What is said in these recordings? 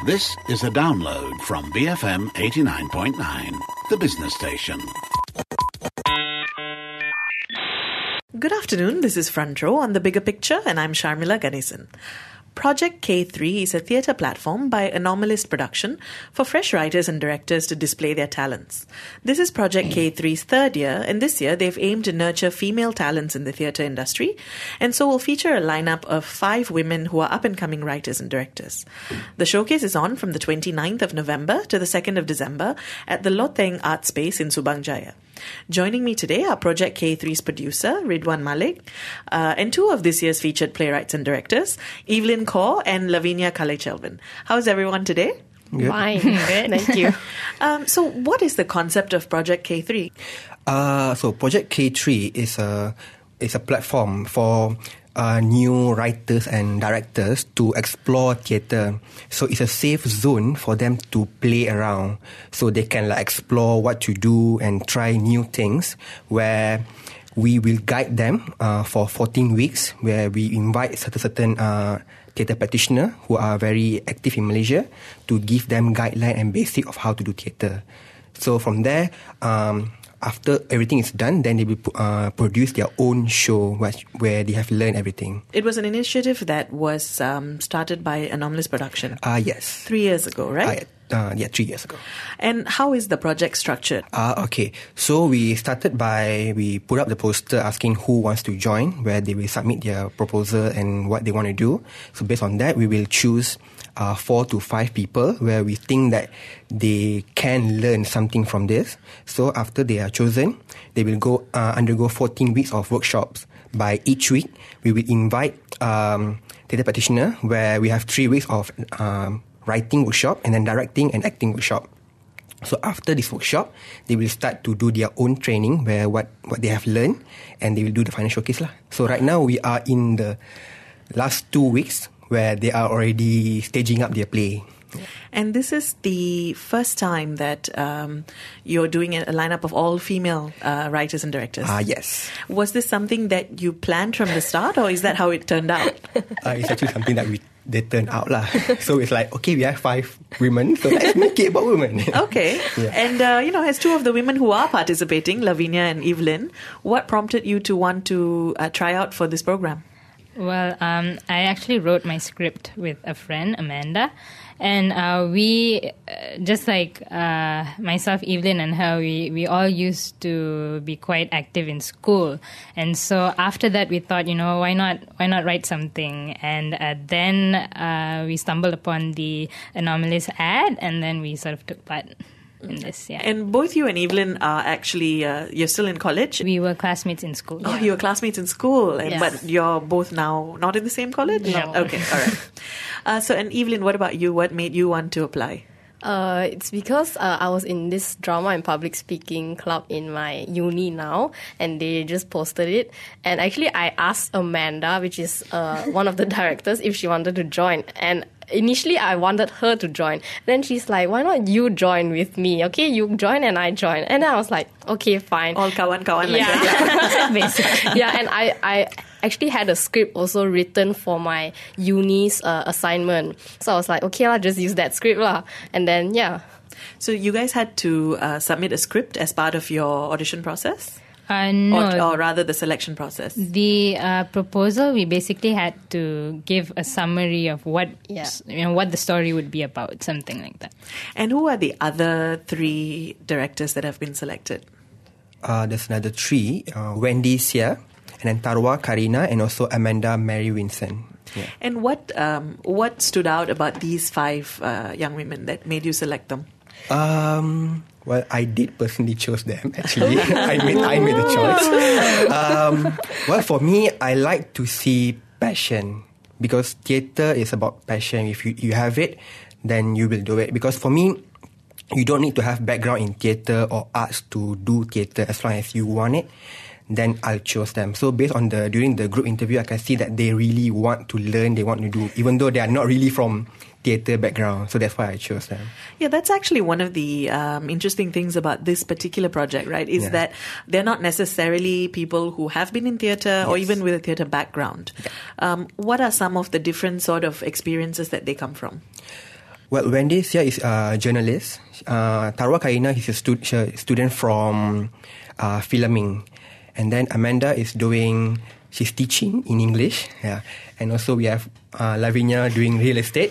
This is a download from BFM 89.9, the business station. Good afternoon, this is Front Row on The Bigger Picture and I'm Sharmila Ganesan. Project K3 is a theatre platform by Anomalist Production for fresh writers and directors to display their talents. This is Project K3's third year, and this year they've aimed to nurture female talents in the theatre industry, and so will feature a lineup of 5 women who are up-and-coming writers and directors. The showcase is on from the 29th of November to the 2nd of December at the Loteng Art Space in Subang Jaya. Joining me today are Project K3's producer, Ridwan Malik, and 2 of this year's featured playwrights and directors, Evelyn Kaur and Lavinia Kalechelvan. How's everyone today? Good. Fine. Good. Thank you. So what is the concept of Project K3? So Project K3 is a platform for new writers and directors to explore theatre. So it's a safe zone for them to play around, so they can explore what to do and try new things, where we will guide them for 14 weeks, where we invite certain theatre practitioners who are very active in Malaysia to give them guideline and basic of how to do theatre. So from there, after everything is done, then they will produce their own show where they have learned everything. It was an initiative that was started by Anomalist Production. Yes. 3 years ago, right? 3 years ago. And how is the project structured? Okay. So we started we put up the poster asking who wants to join, where they will submit their proposal and what they want to do. So based on that, we will choose 4 to 5 people where we think that they can learn something from this. So after they are chosen, they will go undergo 14 weeks of workshops. By each week, we will invite theatre practitioner, where we have 3 weeks of writing workshop and then directing and acting workshop. So after this workshop, they will start to do their own training, where what they have learned, and they will do the final showcase lah. So right now we are in the last 2 weeks where they are already staging up their play. And this is the first time that you're doing a lineup of all female writers and directors. Yes. Was this something that you planned from the start, or is that how it turned out? It's actually something that they turned out lah. So it's like, okay, we have 5 women, so let's make it about women. Okay. Yeah. And, as 2 of the women who are participating, Lavinia and Evelyn, what prompted you to want to try out for this program? Well, I actually wrote my script with a friend, Amanda, and we, just like myself, Evelyn, and her, we all used to be quite active in school, and so after that we thought, why not write something, and then we stumbled upon the Anomalist ad, and then we sort of took part in this, yeah. And both you and Evelyn are actually, you're still in college? We were classmates in school. Oh, you were classmates in school, but you're both now not in the same college? No. Okay, all right. And Evelyn, what about you? What made you want to apply? It's because I was in this drama and public speaking club in my uni now, and they just posted it. And actually, I asked Amanda, which is one of the directors, if she wanted to join. And initially, I wanted her to join. Then she's like, why not you join with me? Okay, you join and I join. And then I was like, okay, fine. All kawan-kawan like yeah. that. Basically. Yeah, and I actually had a script also written for my uni's assignment. So I was like, okay, I'll just use that script lah. And then, yeah. So you guys had to submit a script as part of your audition process? No. Or rather the selection process? The proposal, we basically had to give a summary of what what the story would be about, something like that. And who are the other 3 directors that have been selected? There's another 3, Wendy Sia, and then Tarwa Karina, and also Amanda Mary Winson. Yeah. And what stood out about these 5 young women that made you select them? Well, I did personally choose them, actually. I made the choice. Well, for me, I like to see passion, because theatre is about passion. If you have it, then you will do it. Because for me, you don't need to have background in theatre or arts to do theatre. As long as you want it, then I'll choose them. So based on during the group interview, I can see that they really want to learn, they want to do, even though they are not really from theatre background. So that's why I chose them. Yeah, that's actually one of the interesting things about this particular project, right? Is that they're not necessarily people who have been in theatre or even with a theatre background. Yeah. What are some of the different sort of experiences that they come from? Well, Wendy here is a journalist. Tarwa Karina is a student from filming. And then Amanda she's teaching in English. Yeah. And also we have Lavinia doing real estate.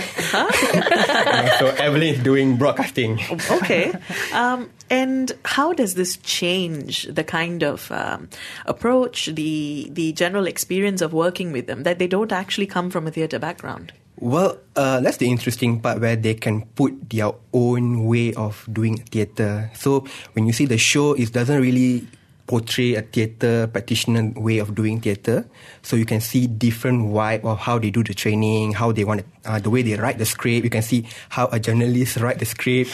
And also Evelyn is doing broadcasting. Okay. And how does this change the kind of approach, the general experience of working with them, that they don't actually come from a theatre background? Well, that's the interesting part where they can put their own way of doing theatre. So when you see the show, it doesn't really portray a theatre practitioner way of doing theatre. So you can see different vibe of how they do the training, how they want the way they write the script. You can see how a journalist write the script.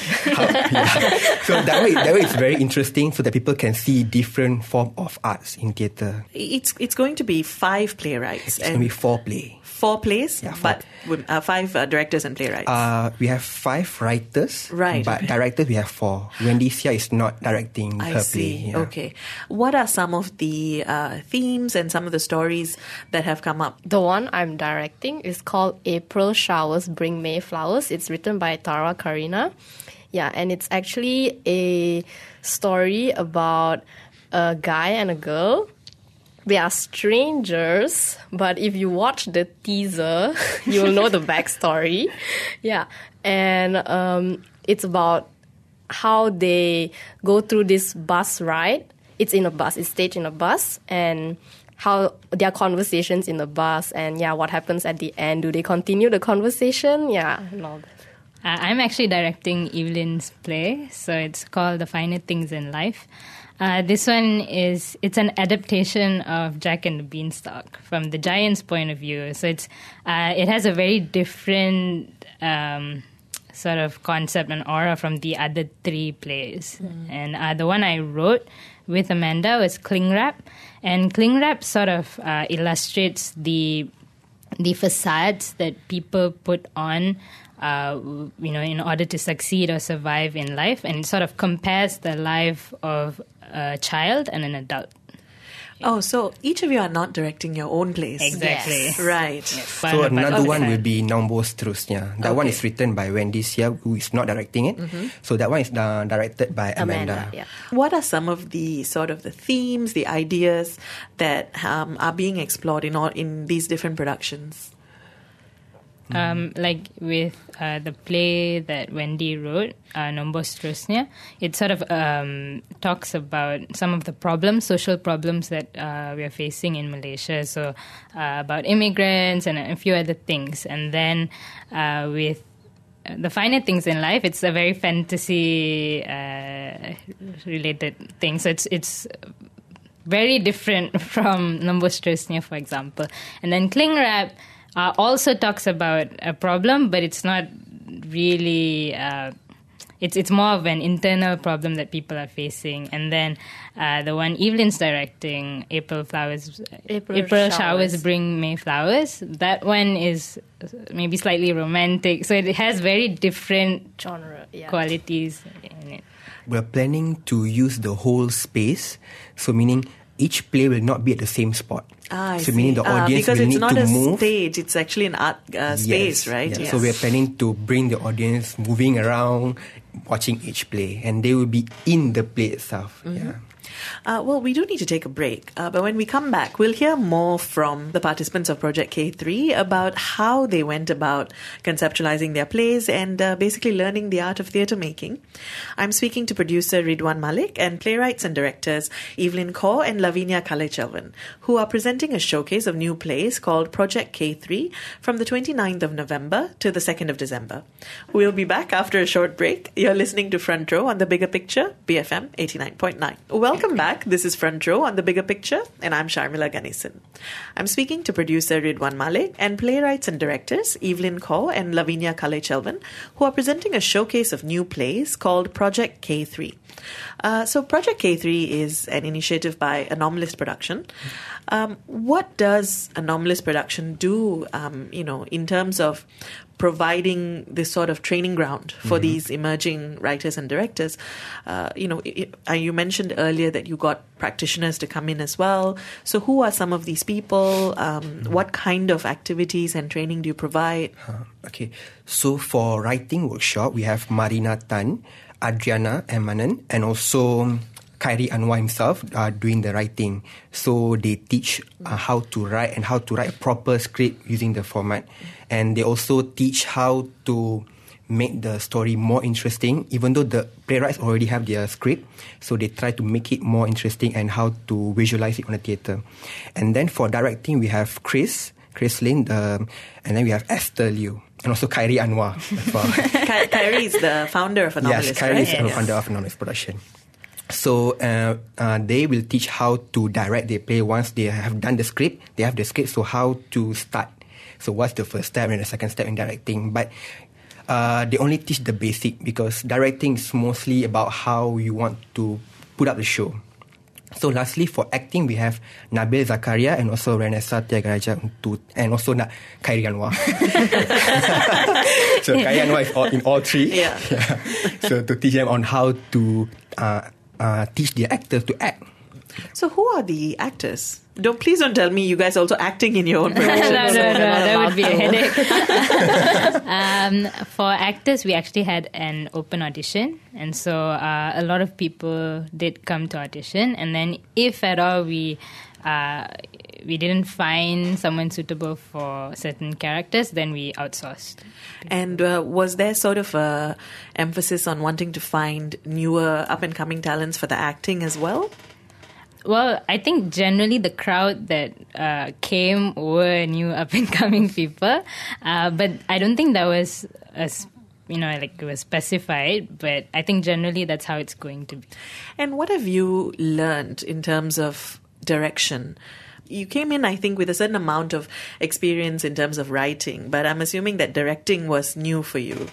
So that way it's very interesting, so that people can see different form of arts in theatre. It's going to be 5 playwrights. It's going to be 4 play. 4 plays, Yeah, but 5 directors and playwrights. We have 5 writers, Right. But directors we have 4. Wendy Sia is not directing I her see. play. Yeah. Okay. What are some of the themes and some of the stories that have come up? The one I'm directing is called April Showers Bring May Flowers. It's written by Tarwa Karina. Yeah, and it's actually a story about a guy and a girl. They are strangers, but if you watch the teaser, you'll know the backstory. Yeah, and it's about how they go through this bus ride. It's in a bus. It's staged in a bus, and how their conversations in the bus, and what happens at the end. Do they continue the conversation? Yeah, and all that. I'm actually directing Evelyn's play, so it's called The Finer Things in Life. This one it's an adaptation of Jack and the Beanstalk from the Giant's point of view. So it has a very different sort of concept and aura from the other 3 plays. And the one I wrote with Amanda was Cling Wrap. And Cling Wrap sort of illustrates the facades that people put on in order to succeed or survive in life, and it sort of compares the life of a child and an adult. Oh, so each of you are not directing your own plays. Exactly. Yes. Right. So another one will be Nombor Seterusnya. That one is written by Wendy Sia, who is not directing it. So that one is directed by Amanda. Yeah. What are some of the sort of the themes, the ideas that are being explored in these different productions? Like with the play that Wendy wrote, Nombor Seterusnya, it sort of talks about some of the social problems that we are facing in Malaysia. So about immigrants and a few other things. And then with The Finer Things in Life, it's a very fantasy related thing. So it's very different from Nombor Seterusnya, for example. And then Cling Wrap also talks about a problem, but it's not really. It's more of an internal problem that people are facing. And then the one Evelyn's directing, April Showers Bring May Flowers. That one is maybe slightly romantic, so it has very different Genre, qualities in it. We're planning to use the whole space, so meaning each play will not be at the same spot. I so see. meaning the audience because will it's need not to a move. stage; it's actually an art space, right? Yeah. Yes. So we're planning to bring the audience moving around, watching each play, and they will be in the play itself. Yeah. Well, we do need to take a break, but when we come back, we'll hear more from the participants of Project K3 about how they went about conceptualizing their plays and basically learning the art of theatre making. I'm speaking to producer Ridwan Malik and playwrights and directors Evelyn Kaur and Lavinia Kalechelvan, who are presenting a showcase of new plays called Project K3 from the 29th of November to the 2nd of December. We'll be back after a short break. You're listening to Front Row on The Bigger Picture, BFM 89.9. Welcome back. This is Front Row on The Bigger Picture, and I'm Sharmila Ganesan. I'm speaking to producer Ridwan Malik and playwrights and directors Evelyn Kaur and Lavinia Kalechelvan, who are presenting a showcase of new plays called Project K3. So Project K3 is an initiative by Anomalist Production. What does Anomalist Production do, in terms of providing this sort of training ground for these emerging writers and directors. You mentioned earlier that you got practitioners to come in as well. So who are some of these people? What kind of activities and training do you provide? Okay, so for writing workshop, we have Marina Tan, Adriana Emanen, and also Khairi Anwar himself doing the writing. So they teach how to write and how to write a proper script using the format. And they also teach how to make the story more interesting, even though the playwrights already have their script. So they try to make it more interesting and how to visualize it on the theatre. And then for directing, we have Chris Lin, and then we have Esther Liu, and also Khairi Anwar as well. Khairi is the founder of Anomalist, yes, Khairi right? is the founder of Anomalist Production. So they will teach how to direct their play once they have done the script. They have the script, so how to start. So what's the first step and the second step in directing. But they only teach the basic because directing is mostly about how you want to put up the show. So lastly, for acting, we have Nabil Zakaria and also Renessa Tiagaraja and also Khairi Anwar. So Khairi Anwar is in all three. Yeah. So to teach them on how to teach the actors to act. So who are the actors? Please don't tell me you guys also acting in your own productions. No, that would be a headache. For actors, we actually had an open audition, and so a lot of people did come to audition. And then, if at all we didn't find someone suitable for certain characters, then we outsourced. And was there sort of a emphasis on wanting to find newer up-and-coming talents for the acting as well? Well, I think generally the crowd that came were new up-and-coming people, but I don't think that was it was specified. But I think generally that's how it's going to be. And what have you learned in terms of direction? You came in, I think, with a certain amount of experience in terms of writing, but I'm assuming that directing was new for you.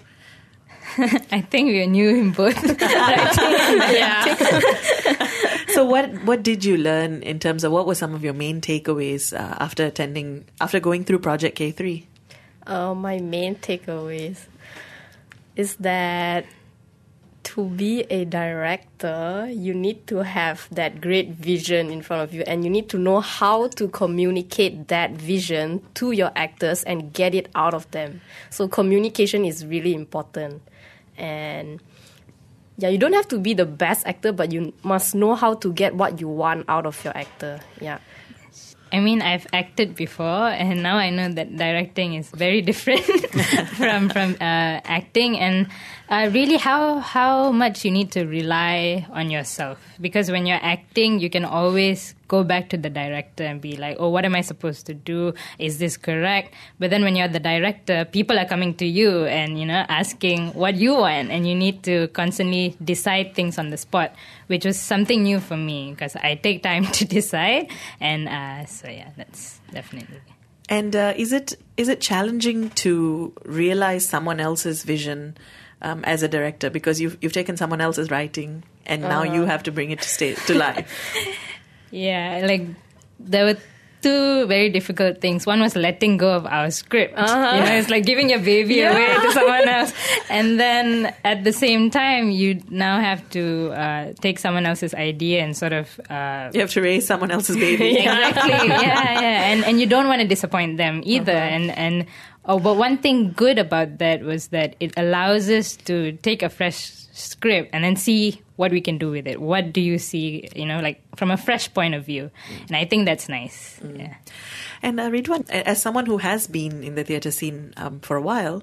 I think we are new in both writing and directing. So what did you learn in terms of what were some of your main takeaways after going through Project K3? My main takeaways is that to be a director, you need to have that great vision in front of you, and you need to know how to communicate that vision to your actors and get it out of them. So communication is really important. And you don't have to be the best actor, but you must know how to get what you want out of your actor. Yeah. I mean, I've acted before, and now I know that directing is very different from acting, and really how much you need to rely on yourself. Because when you're acting, you can always go back to the director and be like, oh, what am I supposed to do? Is this correct? But then when you're the director, people are coming to you and, asking what you want, and you need to constantly decide things on the spot, which was something new for me because I take time to decide. And that's definitely. And is it challenging to realize someone else's vision as a director, because you've taken someone else's writing and now you have to bring it to life? Yeah, there were two very difficult things. One was letting go of our script. It's like giving your baby away to someone else. And then at the same time, you now have to take someone else's idea and sort of... you have to raise someone else's baby. Exactly, yeah. And you don't want to disappoint them either. But one thing good about that was that it allows us to take a fresh script and then see what we can do with it. What do you see, from a fresh point of view? And I think that's nice. Yeah. And Ridwan, as someone who has been in the theatre scene for a while,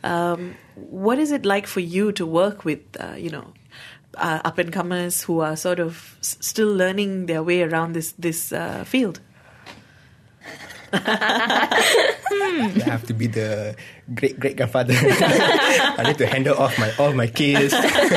what is it like for you to work with, up-and-comers who are sort of still learning their way around this field? I have to be the great-grandfather. I need to handle all my kids.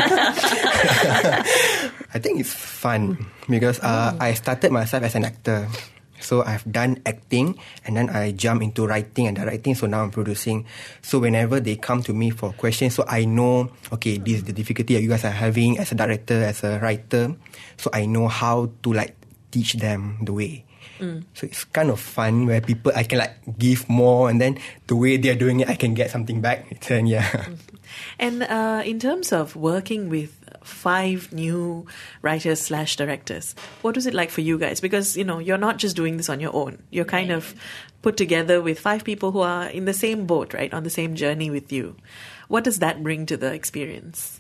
I think it's fun because I started myself as an actor. So I've done acting and then I jump into writing and directing. So now I'm producing. So whenever they come to me for questions, so I know, okay, this is the difficulty that you guys are having as a director, as a writer. So I know how to teach them the way. So it's kind of fun where people, I can like give more, and then the way they're doing it, I can get something back. Then And in terms of working with 5 new writers / directors, what was it like for you guys? Because, you're not just doing this on your own. You're kind of put together with 5 people who are in the same boat, right? On the same journey with you. What does that bring to the experience?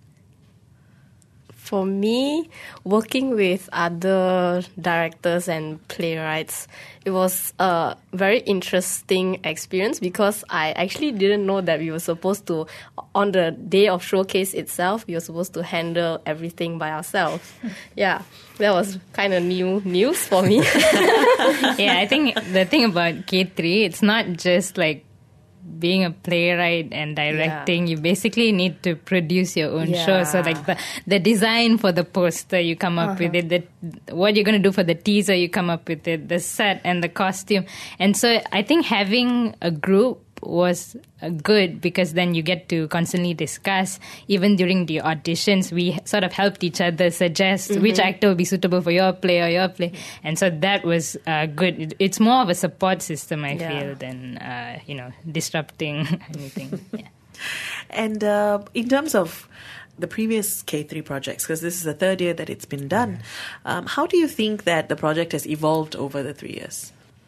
For me, working with other directors and playwrights, it was a very interesting experience because I actually didn't know that we were supposed to, on the day of showcase itself, we were supposed to handle everything by ourselves. Yeah, that was kind of new news for me. Yeah, I think the thing about K3, it's not just like being a playwright and directing, you basically need to produce your own show. So like the design for the poster, you come up with it. What you're going to do for the teaser, you come up with it. The set and the costume. And so I think having a group was good because then you get to constantly discuss. Even during the auditions, we sort of helped each other suggest which actor will be suitable for your play or your play. And so that was good. It's more of a support system, I feel, than disrupting anything. And in terms of the previous K3 projects, because this is the 3rd year that it's been done, how do you think that the project has evolved over the 3 years?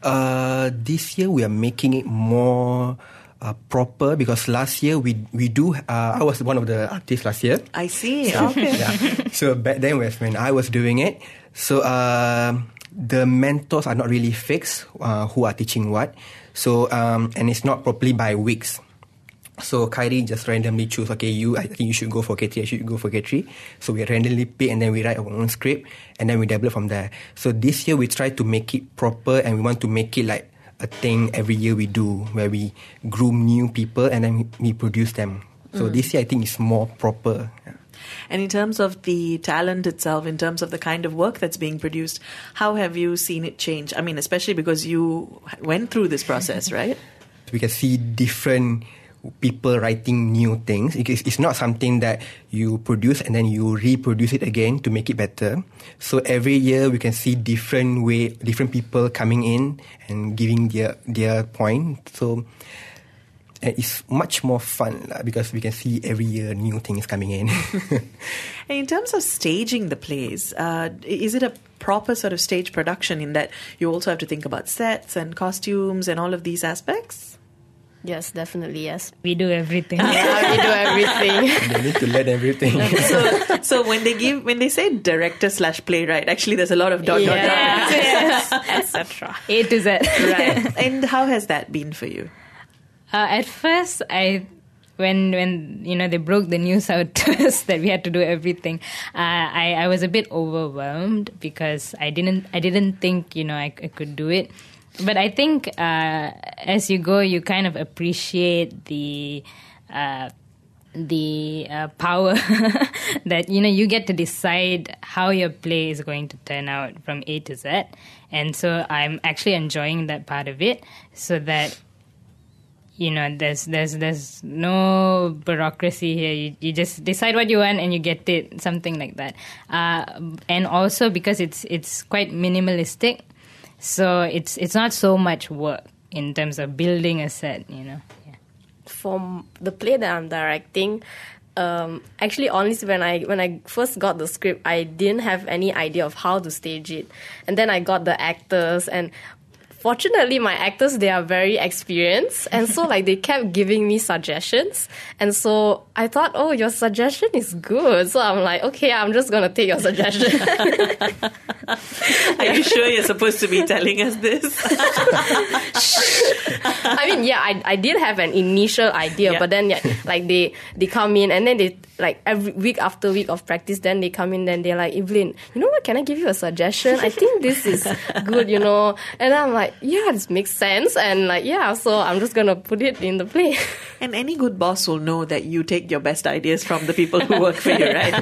This year we are making it more proper because last year we do. I was one of the artists last year. I see. Okay. So back then was when I was doing it. So the mentors are not really fixed who are teaching what. So and it's not properly by weeks. So Khairi just randomly choose, okay, I think you should go for K3, I should go for K3. So we randomly pick and then we write our own script and then we develop from there. So this year we try to make it proper and we want to make it like a thing every year we do where we groom new people and then we produce them. So this year I think it's more proper. And in terms of the talent itself, in terms of the kind of work that's being produced, how have you seen it change? I mean, especially because you went through this process, right? We can see different people writing new things. It's not something that you produce and then you reproduce it again to make it better. So every year we can see different people coming in and giving their point. So it's much more fun because we can see every year new things coming in. And in terms of staging the plays, is it a proper sort of stage production in that you also have to think about sets and costumes and all of these aspects? Yes, definitely, yes. We do everything. Yeah, we do everything. They need to learn everything. So when they say director / playwright, actually there's a lot of dot, etc. A to Z. Right. And how has that been for you? At first, when they broke the news out to us that we had to do everything, I was a bit overwhelmed because I didn't think I could do it. But I think as you go, you kind of appreciate the power that you get to decide how your play is going to turn out from A to Z, and so I'm actually enjoying that part of it. So that there's no bureaucracy here. You just decide what you want and you get it, something like that. And also because it's quite minimalistic. So it's not so much work in terms of building a set, Yeah. For the play that I'm directing, actually, honestly, when I first got the script, I didn't have any idea of how to stage it, and then I got the actors and. Fortunately, my actors, they are very experienced. And so, they kept giving me suggestions. And so, I thought, oh, your suggestion is good. So, I'm like, okay, I'm just going to take your suggestion. Are you sure you're supposed to be telling us this? I mean, I did have an initial idea. But then, they come in and then they, every week after week of practice, then they come in and they're like, Evelyn, you know what, can I give you a suggestion? I think this is good, And I'm like, yeah, this makes sense. And so I'm just going to put it in the play. And any good boss will know that you take your best ideas from the people who work for you, right?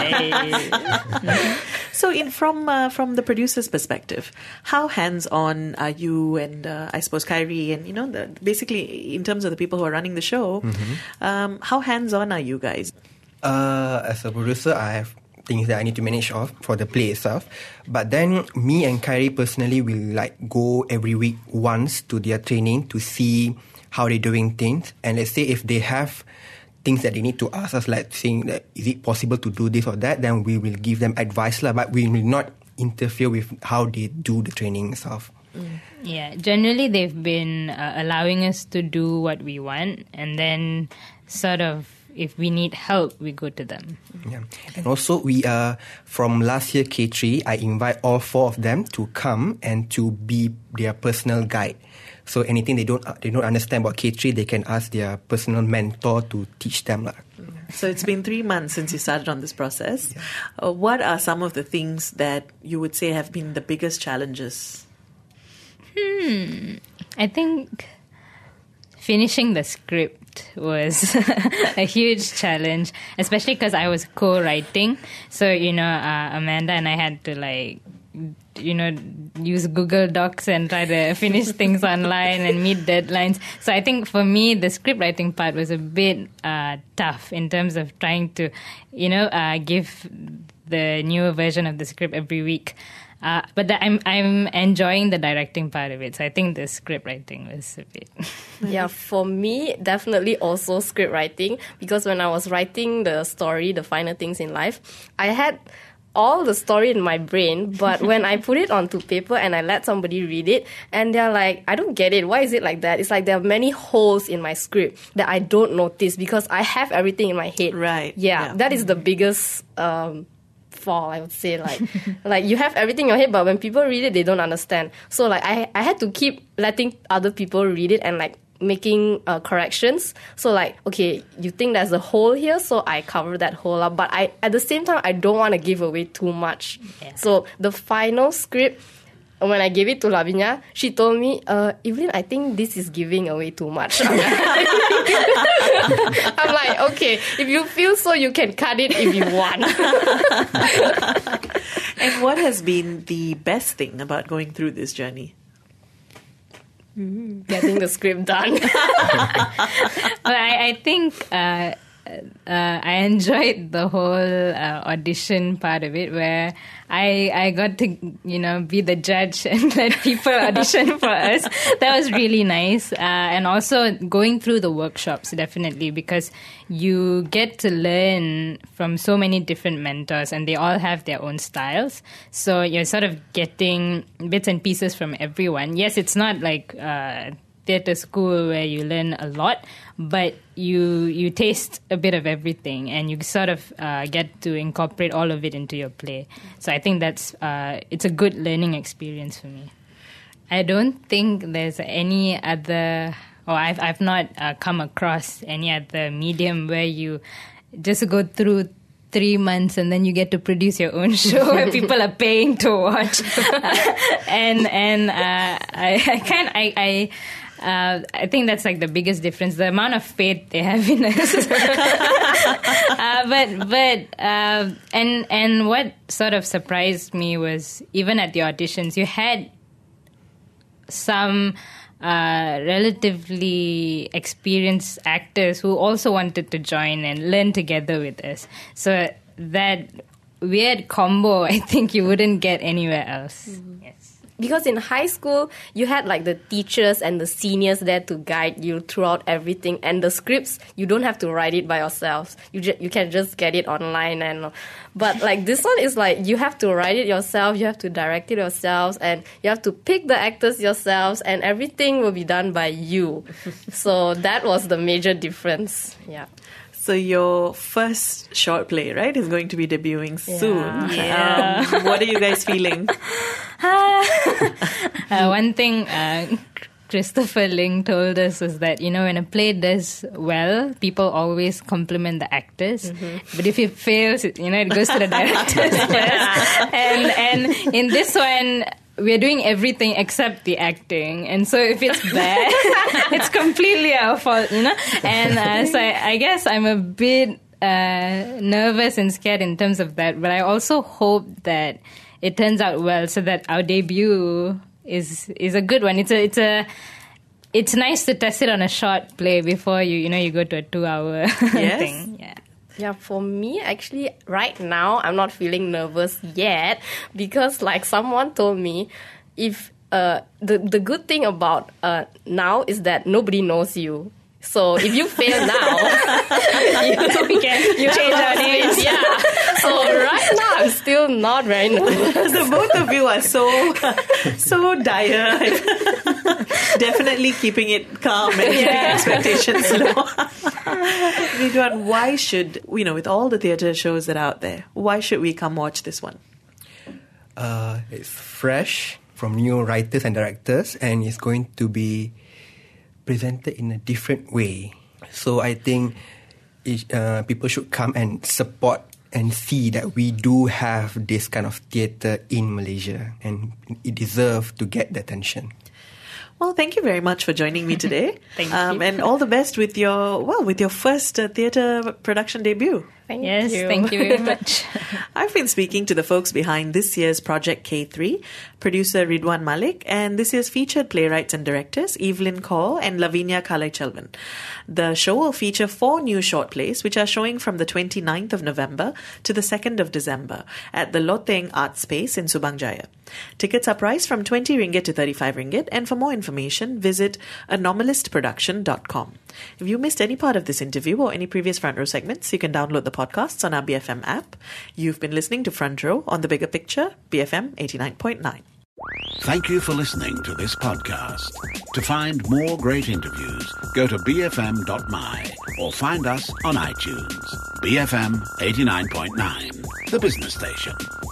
So from the producer's perspective, how hands-on are you and I suppose Khairi and, basically in terms of the people who are running the show, how hands-on are you guys? As a producer, I have things that I need to manage of for the play itself. But then me and Kyrie personally will like go every week once to their training to see how they're doing things. And let's say if they have things that they need to ask us, like saying that is it possible to do this or that, then we will give them advice lah, but we will not interfere with how they do the training itself. Yeah, generally they've been allowing us to do what we want, and then sort of if we need help, we go to them. Yeah. And also we from last year K3, I invite all 4 of them to come and to be their personal guide. So anything they don't understand about K3, they can ask their personal mentor to teach them lah. So it's been 3 months since you started on this process. What are some of the things that you would say have been the biggest challenges? I think finishing the script was a huge challenge, especially because I was co-writing. So, Amanda and I had to use Google Docs and try to finish things online and meet deadlines. So I think for me, the script writing part was a bit tough in terms of trying to, give the newer version of the script every week. But I'm enjoying the directing part of it. So I think the script writing was a bit... Yeah, for me, definitely also script writing. Because when I was writing the story, The Finer Things in Life, I had all the story in my brain, but when I put it onto paper and I let somebody read it, and they're like, I don't get it. Why is it like that? It's like there are many holes in my script that I don't notice because I have everything in my head. Right. Yeah. That is the biggest... fall, I would say, like you have everything in your head, but when people read it, they don't understand. So like I had to keep letting other people read it and like making corrections. So like, okay, you think there's a hole here, so I cover that hole up. But at the same time, I don't want to give away too much. Yeah. So the final script, when I gave it to Lavinia, she told me, Evelyn, I think this is giving away too much. I'm like, okay, if you feel so, you can cut it if you want. And what has been the best thing about going through this journey? Getting the script done. Well, I think I enjoyed the whole audition part of it, where I got to be the judge and let people audition for us. That was really nice, and also going through the workshops, definitely, because you get to learn from so many different mentors, and they all have their own styles. So you're sort of getting bits and pieces from everyone. Yes, it's not like theatre school where you learn a lot, but you taste a bit of everything, and you sort of get to incorporate all of it into your play. So I think that's it's a good learning experience for me. I don't think there's any other, or I've not come across any other medium where you just go through 3 months and then you get to produce your own show where people are paying to watch. I think that's like the biggest difference, the amount of faith they have in us. And what sort of surprised me was, even at the auditions, you had some relatively experienced actors who also wanted to join and learn together with us. So that weird combo, I think you wouldn't get anywhere else. Mm-hmm. Yes. Because in high school, you had like the teachers and the seniors there to guide you throughout everything. And the scripts, you don't have to write it by yourselves. You can just get it online. But like this one is like, you have to write it yourself, you have to direct it yourselves, and you have to pick the actors yourselves, and everything will be done by you. So that was the major difference. Yeah. So your first short play, right, is going to be debuting soon. Yeah. What are you guys feeling? One thing Christopher Ling told us was that, when a play does well, people always compliment the actors. Mm-hmm. But if it fails, it goes to the directors first. And in this one, we're doing everything except the acting. And so if it's bad, it's completely our fault, And so I guess I'm a bit nervous and scared in terms of that. But I also hope that it turns out well, so that our debut is a good one. It's nice to test it on a short play before you go to a 2-hour thing. Yeah. Yeah, for me, actually, right now, I'm not feeling nervous yet because, like, someone told me, if the good thing about now is that nobody knows you. So if you fail now, you change our names. Yeah. So right now, I'm still not very nervous. The both of you are so dire. Definitely keeping it calm and keeping expectations low. Ridwan, why should, with all the theatre shows that are out there, why should we come watch this one? It's fresh from new writers and directors, and it's going to be presented in a different way. So I think people should come and support and see that we do have this kind of theatre in Malaysia, and it deserves to get the attention. Well, thank you very much for joining me today. Thank you. And all the best with your first theatre production debut. Thank you. Thank you very much. I've been speaking to the folks behind this year's Project K3, producer Ridwan Malik, and this year's featured playwrights and directors, Evelyn Kaur and Lavinia Kalai-Chelvan. The show will feature 4 new short plays, which are showing from the 29th of November to the 2nd of December at the Loteng Art Space in Subang Jaya. Tickets are priced from 20 ringgit to 35 ringgit, and for more information, visit anomalistproduction.com. If you missed any part of this interview or any previous Front Row segments, you can download the podcasts on our BFM app. You've been listening to Front Row on The Bigger Picture, BFM 89.9. Thank you for listening to this podcast. To find more great interviews, go to bfm.my or find us on iTunes. BFM 89.9, the business station.